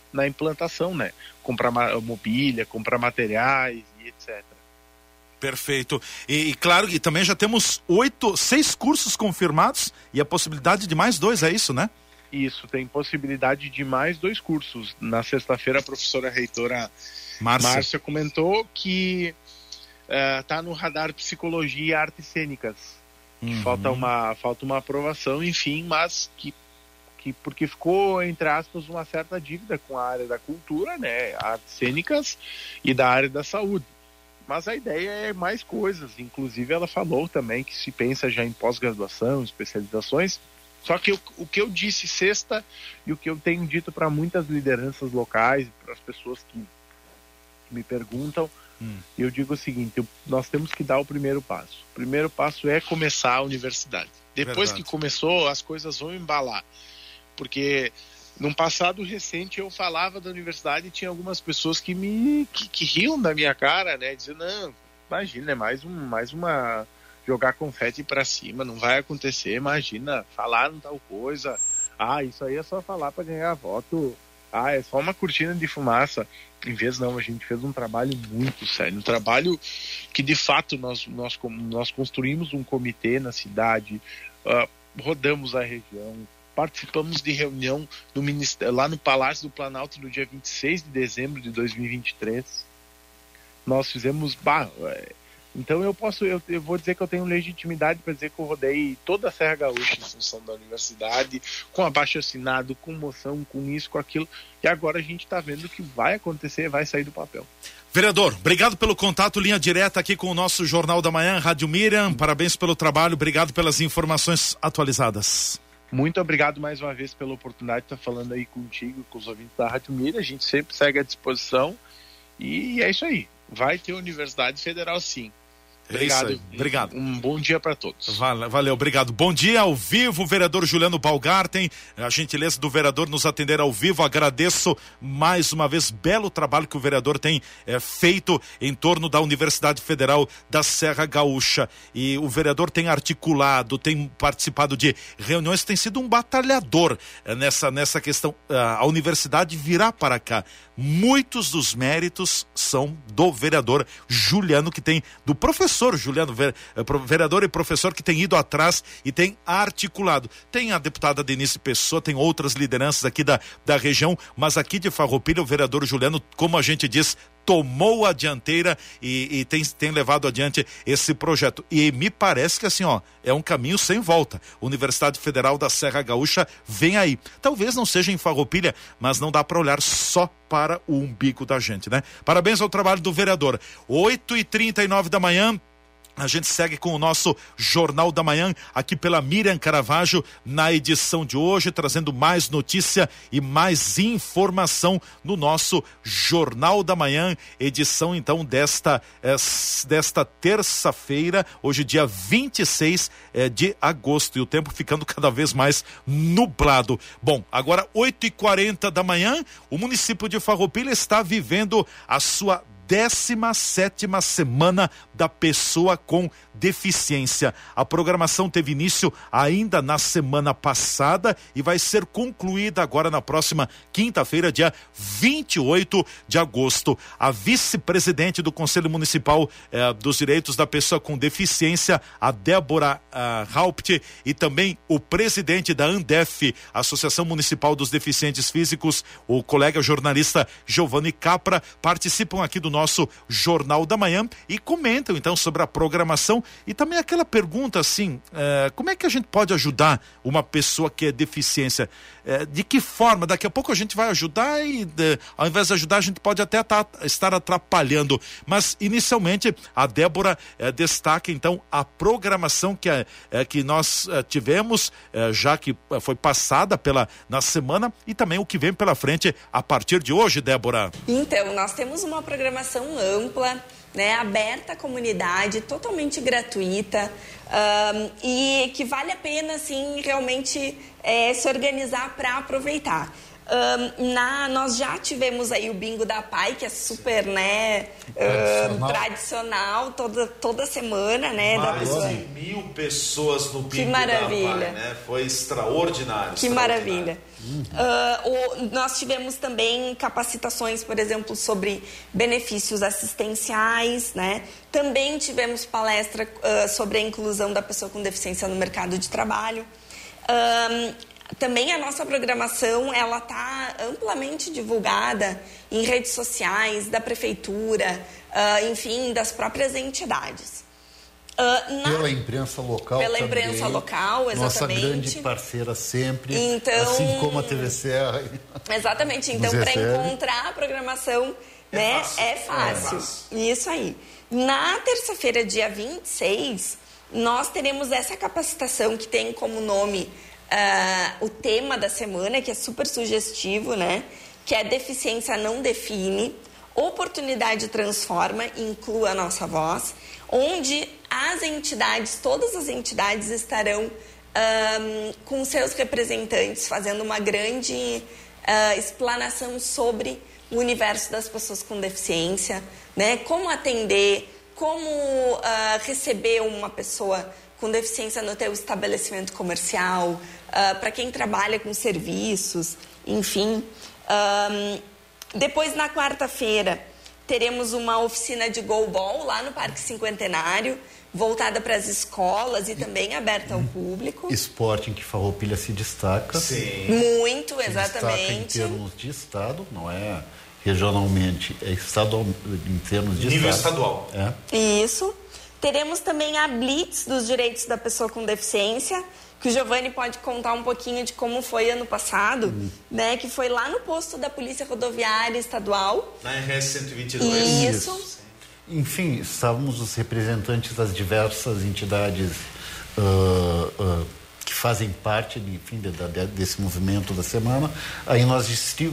na implantação, né? Comprar mobília, comprar materiais e etcétera. Perfeito. E, e claro que também já temos oito, seis cursos confirmados e a possibilidade de mais dois, é isso, né? Isso, tem possibilidade de mais dois cursos. Na sexta-feira a professora reitora Márcia, Márcia comentou que está uh, no radar Psicologia e Artes Cênicas. Uhum. Falta, uma, falta uma aprovação, enfim, mas que, que porque ficou, entre aspas, uma certa dívida com a área da cultura, né? Artes cênicas e da área da saúde. Mas a ideia é mais coisas. Inclusive ela falou também que se pensa já em pós-graduação, especializações. Só que eu, o que eu disse sexta e o que eu tenho dito para muitas lideranças locais, para as pessoas que, que me perguntam, hum. eu digo o seguinte, eu, nós temos que dar o primeiro passo. O primeiro passo é começar a universidade. Depois Verdade. que começou, as coisas vão embalar. Porque num passado recente eu falava da universidade e tinha algumas pessoas que me que, que riam da minha cara, né? Dizendo, não, imagina, é mais, um, mais uma... jogar confete pra cima, não vai acontecer, imagina, falaram tal coisa, ah, isso aí é só falar para ganhar voto, ah, é só uma cortina de fumaça. Em vez não, a gente fez um trabalho muito sério, um trabalho que de fato nós, nós, nós construímos um comitê na cidade, uh, rodamos a região, participamos de reunião no ministério, lá no Palácio do Planalto no dia vinte e seis de dezembro de dois mil e vinte e três. Nós fizemos... Bah, é, Então eu posso, eu, eu vou dizer que eu tenho legitimidade para dizer que eu rodei toda a Serra Gaúcha em função da universidade, com abaixo-assinado, com moção, com isso, com aquilo, e agora a gente está vendo que vai acontecer, vai sair do papel. Vereador, obrigado pelo contato, linha direta aqui com o nosso Jornal da Manhã, Rádio Miriam, parabéns pelo trabalho, obrigado pelas informações atualizadas. Muito obrigado mais uma vez pela oportunidade de estar falando aí contigo, com os ouvintes da Rádio Miriam, a gente sempre segue à disposição, e é isso aí, vai ter Universidade Federal sim. Obrigado. É obrigado. Um bom dia para todos. Valeu, valeu, obrigado. Bom dia ao vivo, vereador Juliano Baumgarten. A gentileza do vereador nos atender ao vivo. Agradeço mais uma vez, belo trabalho que o vereador tem é, feito em torno da Universidade Federal da Serra Gaúcha. E o vereador tem articulado, tem participado de reuniões, tem sido um batalhador é, nessa, nessa questão. A universidade virá para cá. Muitos dos méritos são do vereador Juliano, que tem, do professor Juliano, vereador e professor que tem ido atrás e tem articulado. Tem a deputada Denise Pessoa, tem outras lideranças aqui da, da região, mas aqui de Farroupilha o vereador Juliano, como a gente diz, tomou a dianteira e, e tem, tem levado adiante esse projeto. E me parece que assim, ó, é um caminho sem volta. Universidade Federal da Serra Gaúcha vem aí. Talvez não seja em Farroupilha, mas não dá para olhar só para o umbigo da gente, né? Parabéns ao trabalho do vereador. oito e trinta e nove da manhã. A gente segue com o nosso Jornal da Manhã, aqui pela Miriam Caravaggio, na edição de hoje, trazendo mais notícia e mais informação no nosso Jornal da Manhã, edição então desta, eh, desta terça-feira, hoje dia vinte e seis eh, de agosto, e o tempo ficando cada vez mais nublado. Bom, agora oito e quarenta da manhã, o município de Farroupilha está vivendo a sua décima sétima semana da pessoa com deficiência. A programação teve início ainda na semana passada e vai ser concluída agora na próxima quinta-feira, dia vinte e oito de agosto. A vice-presidente do Conselho Municipal eh, dos Direitos da Pessoa com Deficiência, a Débora uh, Haupt, e também o presidente da ANDEF, Associação Municipal dos Deficientes Físicos, o colega jornalista Giovanni Capra, participam aqui do nosso Jornal da Manhã e comentam então sobre a programação e também aquela pergunta assim, eh, como é que a gente pode ajudar uma pessoa que é deficiência? Eh, de que forma? Daqui a pouco a gente vai ajudar e de, ao invés de ajudar a gente pode até tá, estar atrapalhando, mas inicialmente a Débora eh, destaca então a programação que, é, é, que nós eh, tivemos, eh, já que foi passada pela, na semana, e também o que vem pela frente a partir de hoje, Débora. Então, nós temos uma programação ampla, né, aberta à comunidade, totalmente gratuita, um, e que vale a pena, assim, realmente é, se organizar para aproveitar. Um, na, nós já tivemos aí o bingo da P A I, que é super, né, tradicional, uh, tradicional toda, toda semana, né? Mais da pessoa. de mil pessoas no bingo que maravilha. da P A I, né? Foi extraordinário. Que extraordinário. maravilha. Uhum. Uh, o, nós tivemos também capacitações, por exemplo, sobre benefícios assistenciais, né? Também tivemos palestra uh, sobre a inclusão da pessoa com deficiência no mercado de trabalho. Um, Também a nossa programação, ela está amplamente divulgada em redes sociais, da prefeitura, uh, enfim, das próprias entidades. Uh, na... Pela imprensa local Pela também, imprensa local, exatamente. Nossa grande parceira sempre, então, assim como a T V Serra. Exatamente, então para encontrar a programação, é, né, fácil. é fácil. É fácil. Isso aí. Na terça-feira, dia vinte e seis, nós teremos essa capacitação que tem como nome... Uh, o tema da semana, que é super sugestivo, né? Que é deficiência não define, oportunidade transforma, inclua a nossa voz, onde as entidades, todas as entidades estarão um, com seus representantes fazendo uma grande uh, explanação sobre o universo das pessoas com deficiência, né? Como atender, como uh, receber uma pessoa com deficiência no teu estabelecimento comercial, uh, para quem trabalha com serviços, enfim. Um, depois, na quarta-feira, teremos uma oficina de goalball lá no Parque Cinquentenário, voltada para as escolas e também aberta ao público. Esporte em que Farroupilha se destaca. Sim. Muito, se exatamente. Se destaca em termos de estado, não é regionalmente, é estadual, em termos de nível estado. estadual. É. Isso. Teremos também a Blitz dos direitos da pessoa com deficiência, que o Giovanni pode contar um pouquinho de como foi ano passado, hum. né? Que foi lá no posto da Polícia Rodoviária Estadual. Na R S cento e vinte e dois. Isso. Isso. Enfim, estávamos os representantes das diversas entidades uh, uh, que fazem parte, enfim, de, de, desse movimento da semana. Aí nós,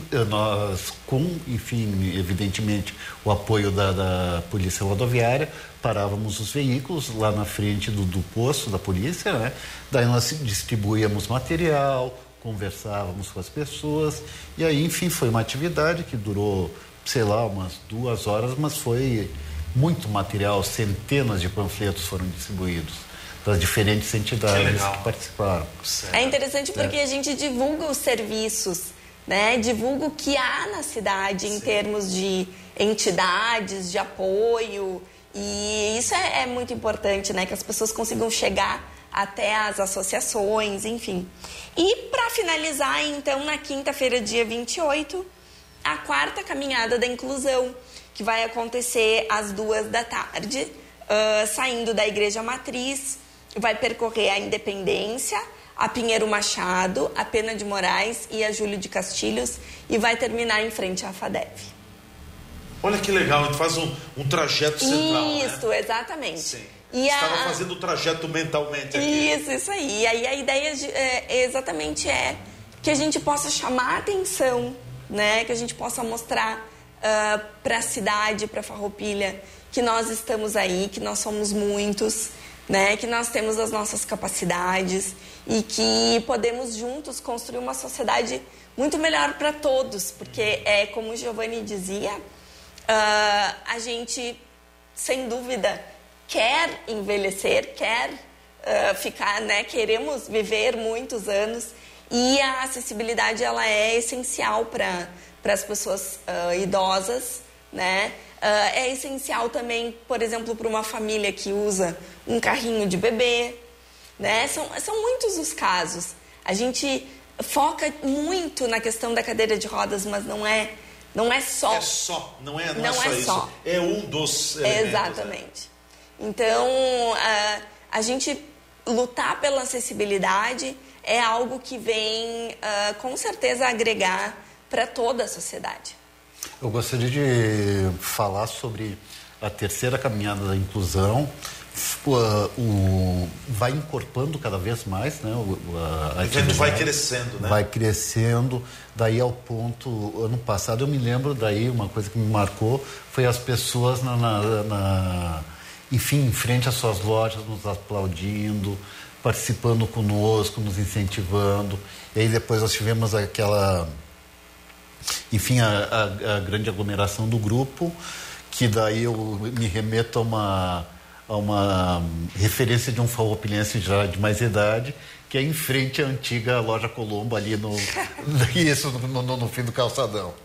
nós com, enfim, evidentemente, o apoio da, da Polícia Rodoviária, parávamos os veículos lá na frente do, do posto da polícia, né? Daí nós distribuíamos material, conversávamos com as pessoas, e aí, enfim, foi uma atividade que durou, sei lá, umas duas horas, mas foi muito material, centenas de panfletos foram distribuídos das diferentes entidades que, que participaram. É interessante porque é. a gente divulga os serviços, né? Divulga o que há na cidade Sim. em termos de entidades, de apoio, e isso é, é muito importante, né? Que as pessoas consigam chegar até as associações, enfim. E para finalizar, então, na quinta-feira, dia vinte e oito, a quarta caminhada da inclusão, que vai acontecer às duas da tarde, uh, saindo da Igreja Matriz, vai percorrer a Independência, a Pinheiro Machado, a Pena de Moraes e a Júlio de Castilhos, e vai terminar em frente à FADEV. Olha que legal, a gente faz um, um trajeto central, Isso, né? exatamente. Sim. E Estava a... fazendo o trajeto mentalmente aqui. Isso, isso aí. E aí a ideia de, é, exatamente é que a gente possa chamar a atenção, né? Que a gente possa mostrar uh, para a cidade, para Farroupilha, que nós estamos aí, que nós somos muitos, né? Que nós temos as nossas capacidades e que podemos juntos construir uma sociedade muito melhor para todos, porque é como o Giovanni dizia, uh, a gente, sem dúvida, quer envelhecer, quer uh, ficar, né? Queremos viver muitos anos, e a acessibilidade ela é essencial para para as pessoas uh, idosas, né? Uh, é essencial também, por exemplo, para uma família que usa um carrinho de bebê, né? São, são muitos os casos. A gente foca muito na questão da cadeira de rodas, mas não é, não é só. É só, não é, não não é só é isso. Só. É um dos elementos. Exatamente. Então, uh, a gente lutar pela acessibilidade é algo que vem, uh, com certeza, agregar para toda a sociedade. Eu gostaria de falar sobre a terceira caminhada da inclusão. O, o, vai incorporando cada vez mais, né? O, a, o evento vai crescendo, né? Vai crescendo, daí ao ponto, ano passado eu me lembro, daí uma coisa que me marcou foi as pessoas na, na, na enfim, em frente às suas lojas, nos aplaudindo, participando conosco, nos incentivando. E aí depois nós tivemos aquela enfim, a, a, a grande aglomeração do grupo, que daí eu me remeto a uma, a uma referência de um farroupilhense já de mais idade, que é em frente à antiga loja Colombo, ali no, isso, no, no, no fim do calçadão.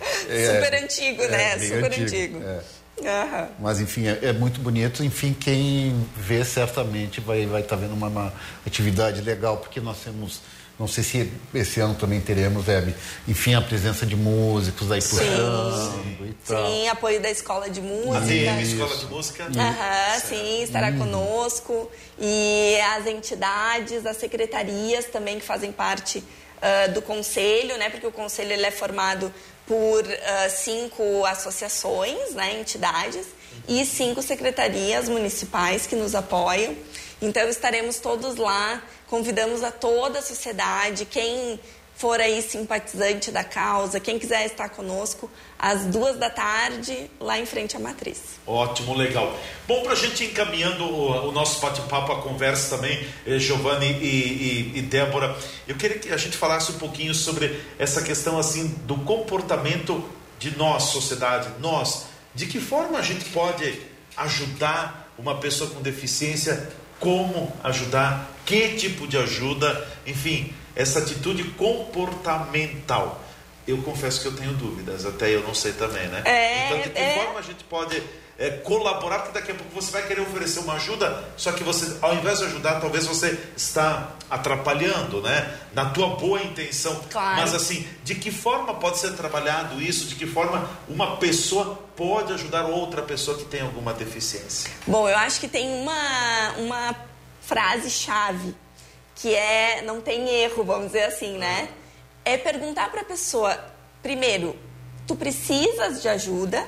É, super antigo, né? É, super antigo. antigo. É. Uhum. Mas, enfim, é, é muito bonito. Enfim, quem vê certamente vai vai estar tá vendo uma, uma atividade legal, porque nós temos, não sei se esse ano também teremos, Hebe, enfim, a presença de músicos aí puxando e tal. Sim, apoio da Escola de Música. A D M, Escola de Música. Uhum, sim, estará hum. conosco. E as entidades, as secretarias também que fazem parte uh, do conselho, né? Porque o conselho ele é formado por uh, cinco associações, né, entidades, e cinco secretarias municipais que nos apoiam. Então, estaremos todos lá, convidamos a toda a sociedade, quem for aí simpatizante da causa, quem quiser estar conosco, às duas da tarde, lá em frente à Matriz. Ótimo, legal. Bom, para a gente ir encaminhando o, o nosso bate-papo, a conversa também, eh, Giovanni e, e, e Débora, eu queria que a gente falasse um pouquinho sobre essa questão assim do comportamento de nós, sociedade, nós, de que forma a gente pode ajudar uma pessoa com deficiência, como ajudar, que tipo de ajuda, enfim, essa atitude comportamental. Eu confesso que eu tenho dúvidas, até eu não sei também, né? É, então, de que é... forma a gente pode é, colaborar, porque daqui a pouco você vai querer oferecer uma ajuda, só que você, ao invés de ajudar, talvez você está atrapalhando, né? Na tua boa intenção. Claro. Mas assim, de que forma pode ser trabalhado isso? De que forma uma pessoa pode ajudar outra pessoa que tem alguma deficiência? Bom, eu acho que tem uma, uma frase-chave, que é, não tem erro, vamos dizer assim, né? É perguntar para a pessoa, primeiro, tu precisas de ajuda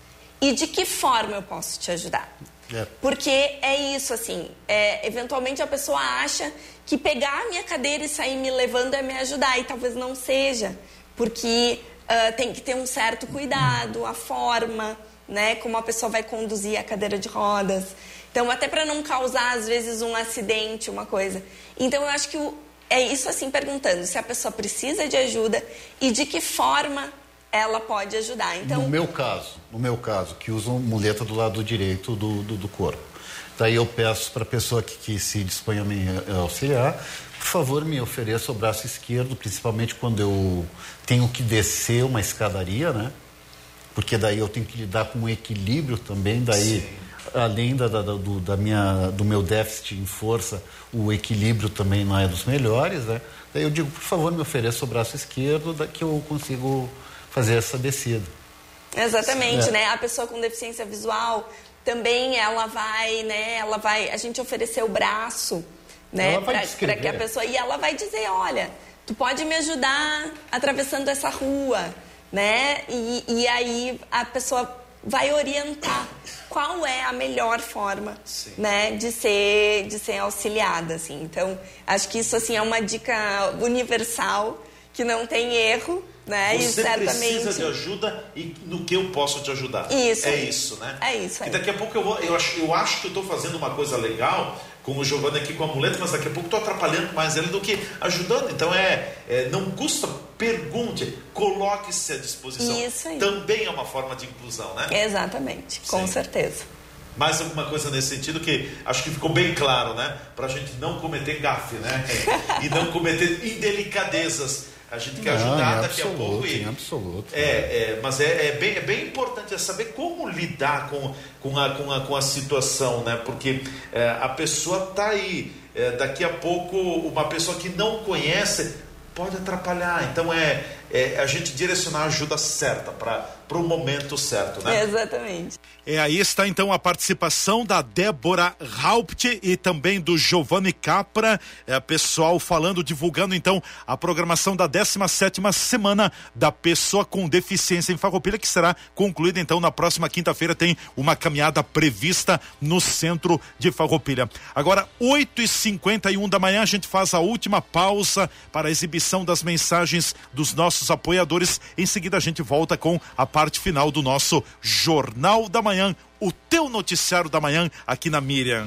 e de que forma eu posso te ajudar? É. Porque é isso, assim, é, eventualmente a pessoa acha que pegar a minha cadeira e sair me levando é me ajudar, e talvez não seja, porque uh, tem que ter um certo cuidado, a forma, né, como a pessoa vai conduzir a cadeira de rodas. Então, até para não causar, às vezes, um acidente, uma coisa. Então, eu acho que o, é isso, assim, perguntando se a pessoa precisa de ajuda e de que forma ela pode ajudar. Então, no meu caso, no meu caso, que usam muleta do lado direito do, do, do corpo. Daí eu peço para a pessoa que, que se dispõe a me auxiliar, por favor, me ofereça o braço esquerdo, principalmente quando eu tenho que descer uma escadaria, né? Porque daí eu tenho que lidar com o equilíbrio também, daí... Sim. Além da, da, do, da minha, do meu déficit em força, o equilíbrio também não é dos melhores, né? Daí eu digo, por favor, me ofereça o braço esquerdo, que eu consigo fazer essa descida. Exatamente, é. né? A pessoa com deficiência visual também, ela vai, né? Ela vai, a gente oferecer o braço, né? Para que a pessoa, e ela vai dizer, olha, tu pode me ajudar atravessando essa rua, né? E, e aí a pessoa vai orientar qual é a melhor forma, né, de ser, de ser auxiliada, assim. Então, acho que isso, assim, é uma dica universal, que não tem erro, né? Você e certamente... precisa de ajuda e no que eu posso te ajudar. Isso. É isso, né? É isso aí. E daqui a pouco eu vou, eu acho, eu acho que eu estou fazendo uma coisa legal com o Giovanni aqui com a muleta, mas daqui a pouco estou atrapalhando mais ele do que ajudando. Então é, é não custa, pergunte, coloque-se à disposição. Isso aí. Também é uma forma de inclusão, né? Exatamente, com Sim. certeza. Mais alguma coisa nesse sentido que acho que ficou bem claro, né? Para a gente não cometer gafe, né? E não cometer indelicadezas. A gente quer ajudar não, daqui absoluto, a pouco. E, absoluto. É, é, mas é, é, bem, é bem importante é saber como lidar com, com, a, com, a, com a situação, né? Porque é, a pessoa está aí. É, daqui a pouco, uma pessoa que não conhece pode atrapalhar. Então, é, é a gente direcionar a ajuda certa para o momento certo, né? Exatamente. É, aí está então a participação da Débora Haupt e também do Giovanni Capra, é, pessoal falando, divulgando então a programação da décima sétima semana da pessoa com deficiência em Farroupilha, que será concluída então na próxima quinta-feira. Tem uma caminhada prevista no centro de Farroupilha. Agora, oito e cinquenta e um da manhã, a gente faz a última pausa para a exibição das mensagens dos nossos apoiadores. Em seguida a gente volta com a parte final do nosso Jornal da Manhã, o teu noticiário da manhã aqui na Miriam.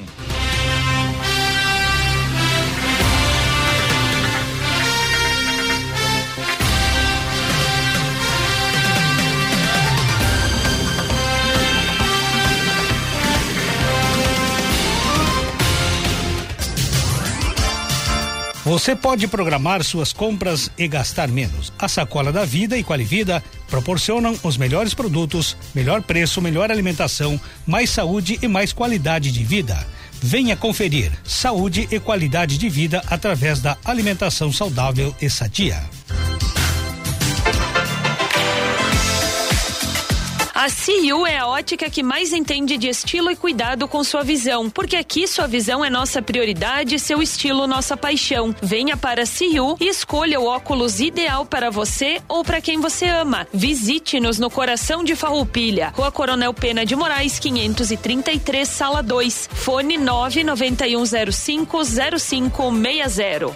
Você pode programar suas compras e gastar menos. A Sacola da Vida e Qualivida proporcionam os melhores produtos, melhor preço, melhor alimentação, mais saúde e mais qualidade de vida. Venha conferir saúde e qualidade de vida através da alimentação saudável e sadia. A C U é a ótica que mais entende de estilo e cuidado com sua visão, porque aqui sua visão é nossa prioridade, seu estilo nossa paixão. Venha para a C U e escolha o óculos ideal para você ou para quem você ama. Visite-nos no coração de Farroupilha, Rua Coronel Pena de Moraes, quinhentos e trinta e três, sala dois. Fone nove nove um zero cinco zero cinco seis zero.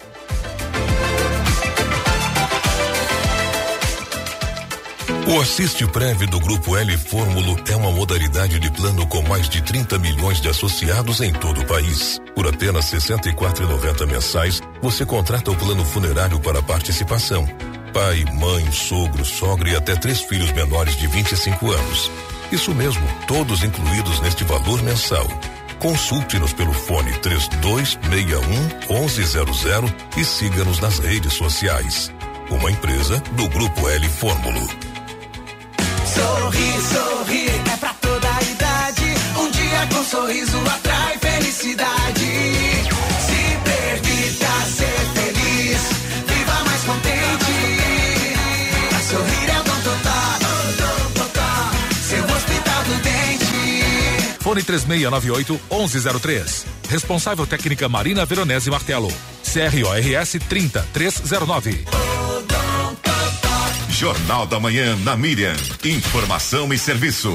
O Assiste Prévio do Grupo L Fórmulo é uma modalidade de plano com mais de trinta milhões de associados em todo o país. Por apenas sessenta e quatro reais e noventa centavos mensais, você contrata o plano funerário para participação. Pai, mãe, sogro, sogra e até três filhos menores de vinte e cinco anos. Isso mesmo, todos incluídos neste valor mensal. Consulte-nos pelo fone três dois seis um, um um zero zero e siga-nos nas redes sociais. Uma empresa do Grupo L Fórmulo. Sorri, sorri, é pra toda a idade. Um dia com sorriso atrai felicidade. Se permita ser feliz, viva mais contente. A sorrir é o Dom Totó, seu hospital do dente. Fone três seis nove oito, um um zero três. Responsável técnica Marina Veronese Martelo. C R O R S trinta, trezentos e nove. Jornal da Manhã na Miriam. Informação e serviço.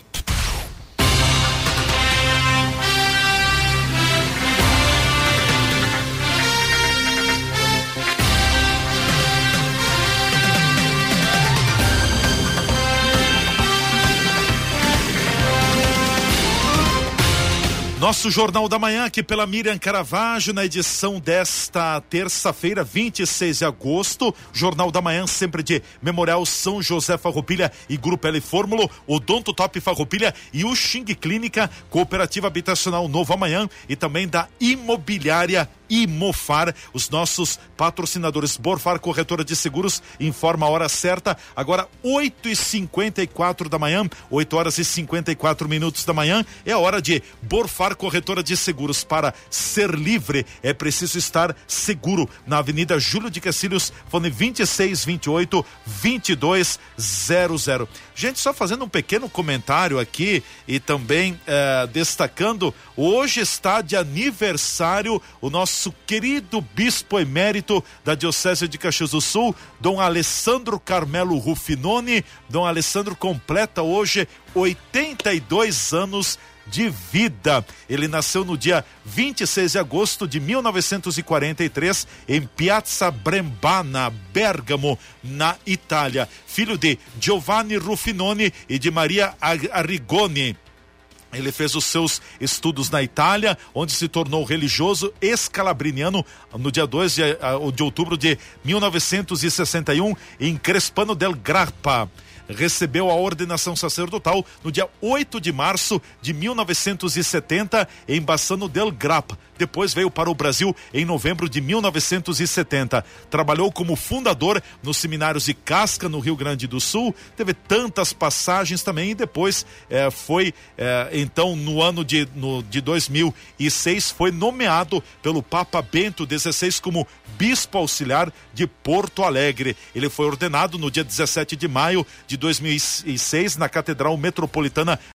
Nosso Jornal da Manhã aqui pela Miriam Caravaggio, na edição desta terça-feira, vinte e seis de agosto. Jornal da Manhã sempre de Memorial São José Farroupilha e Grupo L Fórmulo, Odonto Top Farroupilha e o Xing Clínica, Cooperativa Habitacional Novo Amanhã e também da Imobiliária Imofar, os nossos patrocinadores. Borfar Corretora de Seguros informa a hora certa, agora oito e cinquenta e quatro da manhã, oito horas e cinquenta e quatro minutos da manhã, é a hora de Borfar Corretora de Seguros. Para ser livre é preciso estar seguro, na Avenida Júlio de Cacilhos, fone vinte e seis, vinte e oito, vinte e dois zero zero. Gente, só fazendo um pequeno comentário aqui e também eh, destacando, hoje está de aniversário o nosso Nosso querido bispo emérito da Diocese de Caxias do Sul, Dom Alessandro Carmelo Rufinoni. Dom Alessandro completa hoje oitenta e dois anos de vida. Ele nasceu no dia vinte e seis de agosto de mil novecentos e quarenta e três em Piazza Brembana, Bergamo, na Itália. Filho de Giovanni Rufinoni e de Maria Arrigoni. Ele fez os seus estudos na Itália, onde se tornou religioso escalabriniano no dia dois de, de outubro de mil novecentos e sessenta e um, em Crespano del Grappa. Recebeu a ordenação sacerdotal no dia oito de março de mil novecentos e setenta em Bassano del Grappa. Depois veio para o Brasil em novembro de mil novecentos e setenta. Trabalhou como fundador nos seminários de Casca, no Rio Grande do Sul. Teve tantas passagens também e depois eh, foi, eh, então, no ano de, no, de dois mil e seis, foi nomeado pelo Papa Bento dezesseis como bispo auxiliar de Porto Alegre. Ele foi ordenado no dia dezessete de maio de dois mil e seis na Catedral Metropolitana